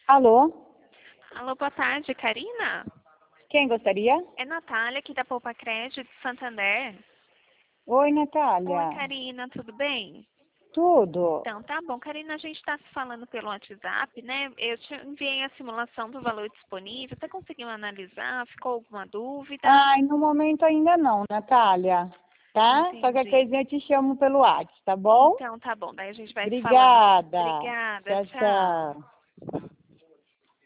Alô? Alô, boa tarde, Karina? Quem gostaria? É Natália, aqui da Poupa Crédito de Santander. Oi, Oi, Natália. Karina, tudo bem? Tudo? Então, tá bom. Karina, a gente está se falando pelo WhatsApp, né? Eu te enviei a simulação do valor disponível. Você conseguiu analisar? Ficou alguma dúvida? Ai, no momento ainda não, Natália. Tá? Qualquer Entendi. coisinha eu te chamo pelo WhatsApp, tá bom? Então, tá bom. Daí a gente vai se falando. Obrigada. Obrigada, Tchau, tchau. tchau.